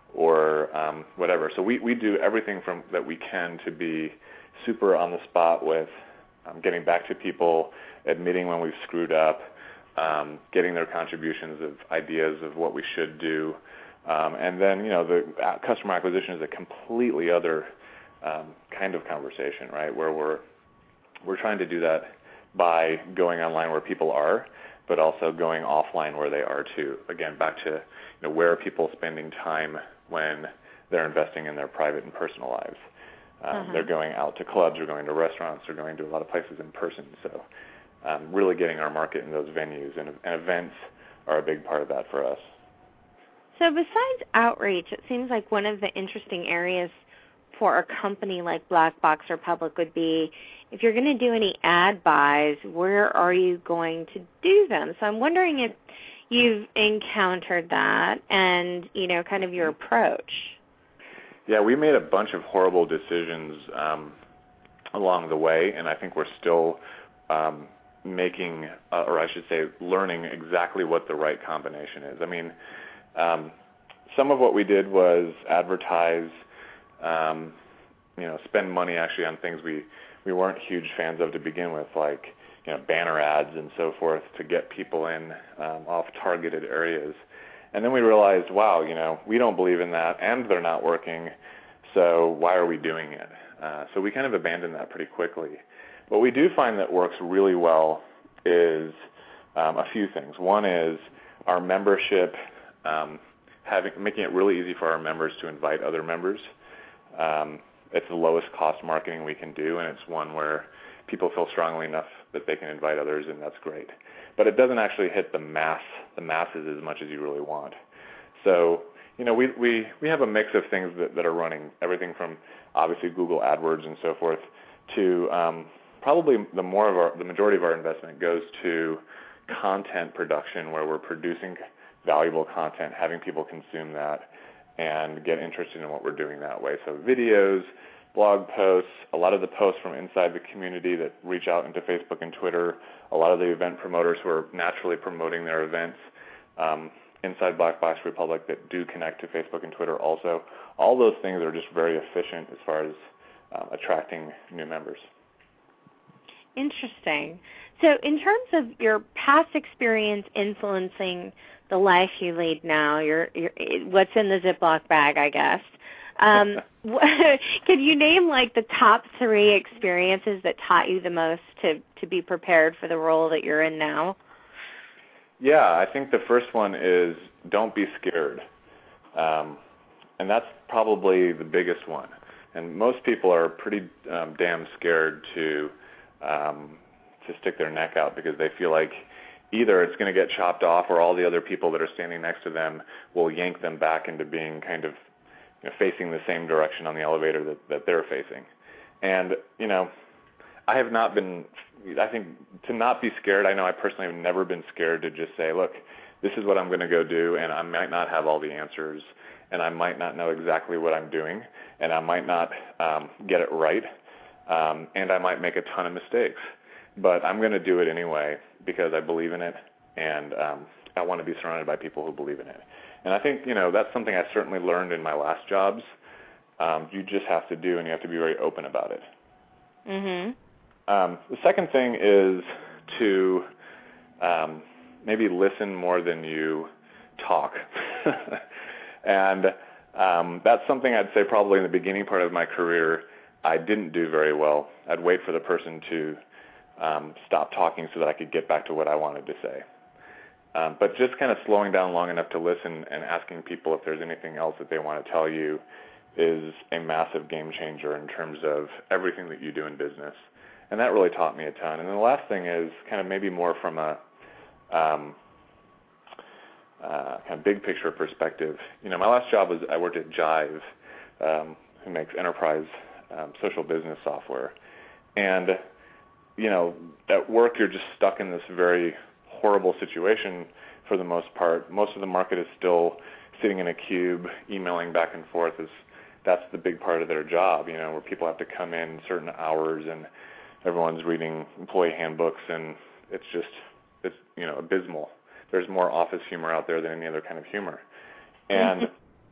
C: or um, whatever. So we, we do everything from that we can to be super on the spot with um, getting back to people, admitting when we've screwed up, um, getting their contributions of ideas of what we should do. Um, and then, you know, the customer acquisition is a completely other um, kind of conversation, right, where we're we're trying to do that by going online where people are, but also going offline where they are too. Again, back to, you know, where are people spending time when they're investing in their private and personal lives. Um, uh-huh. They're going out to clubs, or going to restaurants, or going to a lot of places in person. So um, really getting our market in those venues, and, and events are a big part of that for us.
B: So besides outreach, it seems like one of the interesting areas for a company like Black Box Republic would be if you're going to do any ad buys, where are you going to do them? So I'm wondering if you've encountered that and, you know, kind of your approach.
C: Yeah, we made a bunch of horrible decisions um, along the way, and I think we're still um, making, uh, or I should say, learning exactly what the right combination is. I mean, Um, some of what we did was advertise, um, you know, spend money actually on things we, we weren't huge fans of to begin with, like, you know, banner ads and so forth to get people in um, off targeted areas. And then we realized, wow, you know, we don't believe in that, and they're not working, so why are we doing it? Uh, so we kind of abandoned that pretty quickly. What we do find that works really well is um, a few things. One is our membership, um, having making it really easy for our members to invite other members. Um, it's the lowest cost marketing we can do, and it's one where people feel strongly enough that they can invite others, and that's great. But it doesn't actually hit the mass, the masses as much as you really want. So, you know, we we, we have a mix of things that, that are running, everything from obviously Google AdWords and so forth to um, probably the more of our, the majority of our investment goes to content production, where we're producing valuable content, having people consume that and get interested in what we're doing that way. So videos, blog posts, a lot of the posts from inside the community that reach out into Facebook and Twitter, a lot of the event promoters who are naturally promoting their events um, inside Black Box Republic that do connect to Facebook and Twitter also. All those things are just very efficient as far as uh, attracting new members.
B: Interesting. So in terms of your past experience influencing the life you lead now, your, your, what's in the Ziploc bag, I guess, um, can you name like the top three experiences that taught you the most to, to be prepared for the role that you're in now?
C: Yeah, I think the first one is don't be scared. Um, and that's probably the biggest one. And most people are pretty um, damn scared to um, to stick their neck out because they feel like either it's going to get chopped off or all the other people that are standing next to them will yank them back into being kind of you know, facing the same direction on the elevator that, that they're facing. And, you know, I have not been, I think to not be scared, I know I personally have never been scared to just say, look, this is what I'm going to go do, and I might not have all the answers, and I might not know exactly what I'm doing, and I might not um, get it right, um, and I might make a ton of mistakes. But I'm going to do it anyway because I believe in it, and um, I want to be surrounded by people who believe in it. And I think, you know, that's something I certainly learned in my last jobs. Um, you just have to do, and you have to be very open about it.
B: Mm-hmm.
C: Um, the second thing is to um, maybe listen more than you talk. and um, that's something I'd say probably in the beginning part of my career I didn't do very well. I'd wait for the person to um, stop talking so that I could get back to what I wanted to say. Um, but just kind of slowing down long enough to listen and asking people if there's anything else that they want to tell you is a massive game changer in terms of everything that you do in business. And that really taught me a ton. And then the last thing is kind of maybe more from a um, uh, kind of big picture perspective. You know, my last job was I worked at Jive, um, who makes enterprise um, social business software. And, you know, at work you're just stuck in this very horrible situation for the most part. Most of the market is still sitting in a cube, emailing back and forth. Is that's the big part of their job, you know, where people have to come in certain hours and everyone's reading employee handbooks, and it's just, it's, you know, abysmal. There's more office humor out there than any other kind of humor. And,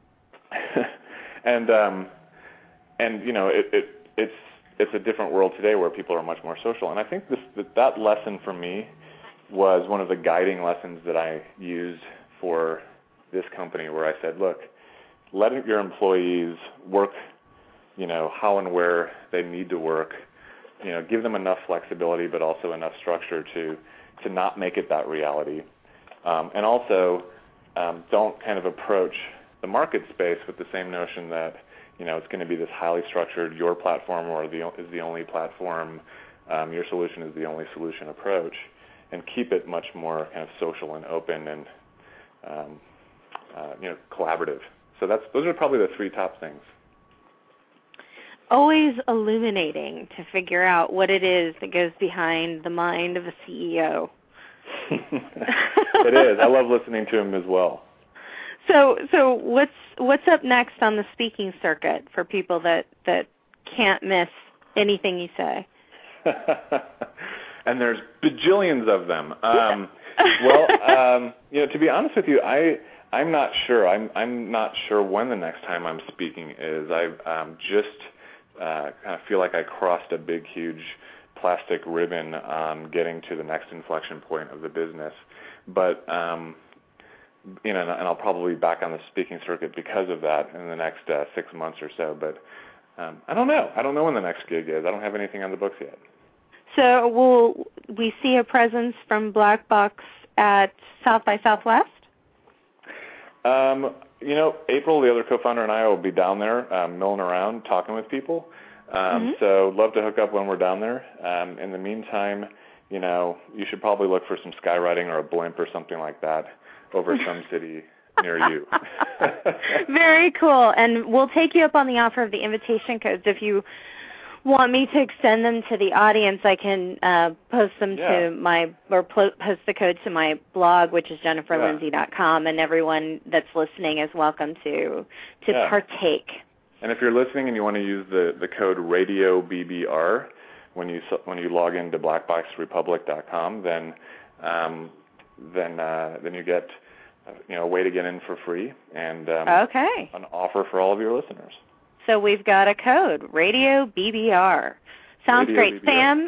C: and, um, and, you know, it, it, it's, it's a different world today where people are much more social. And I think this, that, that lesson for me was one of the guiding lessons that I used for this company, where I said, look, let your employees work, you know, how and where they need to work. You know, give them enough flexibility, but also enough structure to to not make it that reality. Um, and also, um, don't kind of approach the market space with the same notion that, you know, it's going to be this highly structured, your platform or the, is the only platform, um, your solution is the only solution approach, and keep it much more kind of social and open and, um, uh, you know, collaborative. So that's those are probably the three top things.
B: Always illuminating to figure out what it is that goes behind the mind of a C E O.
C: It is. I love listening to him as well.
B: So, so what's what's up next on the speaking circuit for people that, that can't miss anything you say?
C: And there's bajillions of them. Um, well, um, you know, to be honest with you, I I'm not sure. I'm I'm not sure when the next time I'm speaking is. I um, just uh, kind of feel like I crossed a big, huge plastic ribbon on getting to the next inflection point of the business. But um, you know, and I'll probably be back on the speaking circuit because of that in the next uh, six months or so. But um, I don't know. I don't know when the next gig is. I don't have anything on the books yet.
B: So will we see a presence from Black Box at South by Southwest?
C: Um, you know, April, the other co-founder, and I will be down there um, milling around, talking with people. Um, mm-hmm. So love to hook up when we're down there. Um, in the meantime, you know, you should probably look for some skywriting or a blimp or something like that over some city near you.
B: Very cool. And we'll take you up on the offer of the invitation codes. If you want me to extend them to the audience, I can uh, post them
C: yeah.
B: to my, or post the code to my blog, which is jennifer lindsay dot com, and everyone that's listening is welcome to to
C: yeah.
B: partake.
C: And if you're listening and you want to use the, the code radio B B R when you when you log into black box republic dot com, then um, then uh, then you get you know a way to get in for free and um,
B: okay.
C: an offer for all of your listeners.
B: So we've got a code, Radio B B R. Sounds
C: Radio
B: great.
C: B B R.
B: Sam,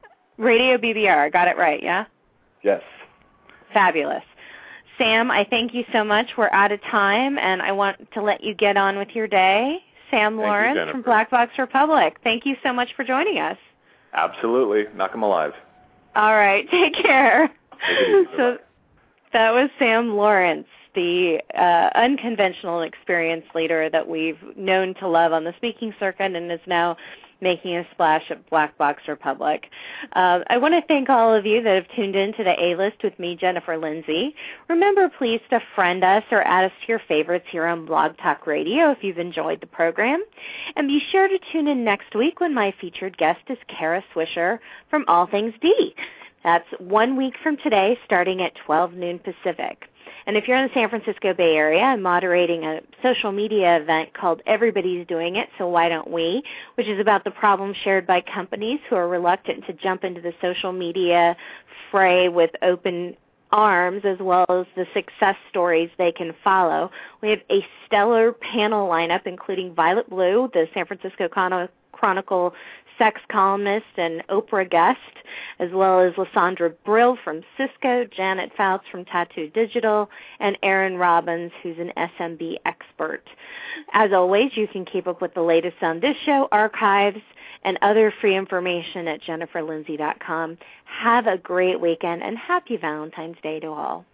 B: Radio B B R. Got it right, yeah?
C: Yes.
B: Fabulous. Sam, I thank you so much. We're out of time, and I want to let you get on with your day. Sam
C: thank
B: Lawrence
C: you,
B: from Black Box Republic. Thank you so much for joining us.
C: Absolutely. Knock 'em alive.
B: All right. Take care.
C: Take it easy.
B: So that was Sam Lawrence, the uh, unconventional experience leader that we've known to love on the speaking circuit and is now making a splash at Black Box Republic. Uh, I want to thank all of you that have tuned in to the A-List with me, Jennifer Lindsay. Remember, please, to friend us or add us to your favorites here on Blog Talk Radio if you've enjoyed the program. And be sure to tune in next week when my featured guest is Kara Swisher from All Things D. That's one week from today, starting at twelve noon Pacific. And if you're in the San Francisco Bay Area, I'm moderating a social media event called Everybody's Doing It, So Why Don't We?, which is about the problems shared by companies who are reluctant to jump into the social media fray with open arms, as well as the success stories they can follow. We have a stellar panel lineup, including Violet Blue, the San Francisco Chronicle sex columnist and Oprah guest, as well as Lysandra Brill from Cisco, Janet Fouts from Tattoo Digital, and Aaron Robbins, who's an S M B expert. As always, you can keep up with the latest on this show, archives, and other free information at jennifer lindsay dot com. Have a great weekend, and happy Valentine's Day to all.